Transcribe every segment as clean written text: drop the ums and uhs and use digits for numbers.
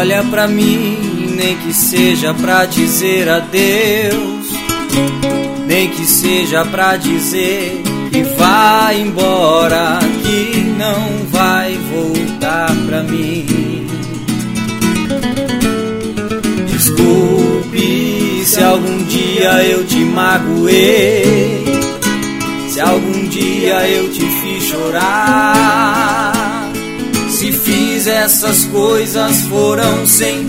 Olha pra mim, nem que seja pra dizer adeus, nem que seja pra dizer que vai embora, que não vai voltar pra mim. Desculpe se algum dia eu te magoei, se algum dia eu te fiz chorar. Se fiz essas coisas foram sem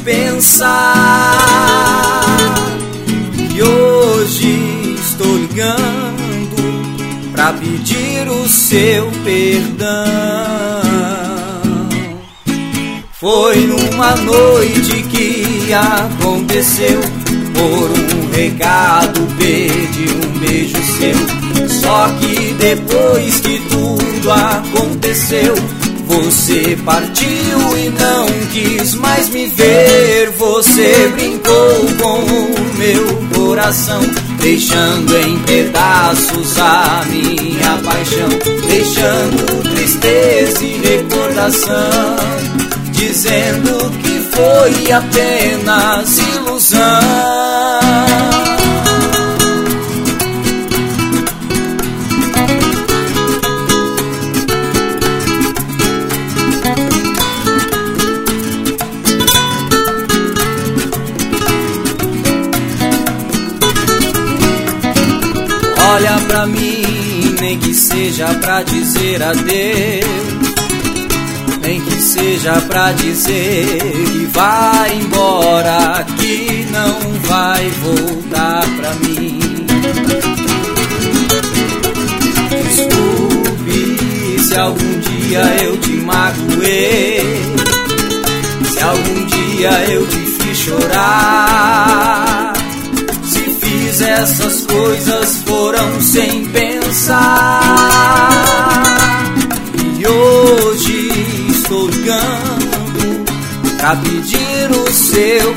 pensar. E hoje estou ligando pra pedir o seu perdão. Foi numa noite que aconteceu, por um recado pedi um beijo seu. Só que depois que tudo aconteceu, você partiu e não quis mais me ver. Você brincou com o meu coração, deixando em pedaços a minha paixão, deixando tristeza e recordação, dizendo que foi apenas ilusão. Olha pra mim, nem que seja pra dizer adeus, nem que seja pra dizer que vai embora, que não vai voltar pra mim. Desculpe se algum dia eu te magoei, se algum dia eu te fiz chorar. Essas coisas foram sem pensar. E hoje estou ligando pra pedir o seu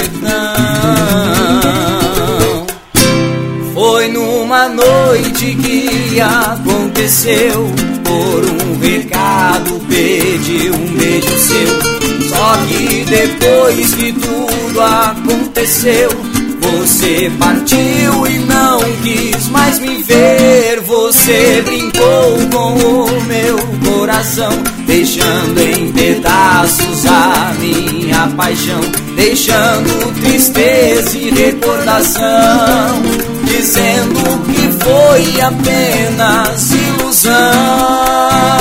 perdão. Foi numa noite que aconteceu, por um recado pedi um beijo seu. Só que depois que tudo aconteceu, você partiu e não quis mais me ver. Você brincou com o meu coração, deixando em pedaços a minha paixão, deixando tristeza e recordação, dizendo que foi apenas ilusão.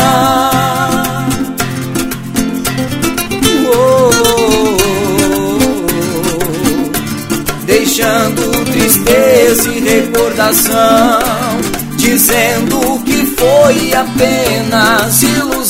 Deixando tristeza e recordação, dizendo que foi apenas ilusão.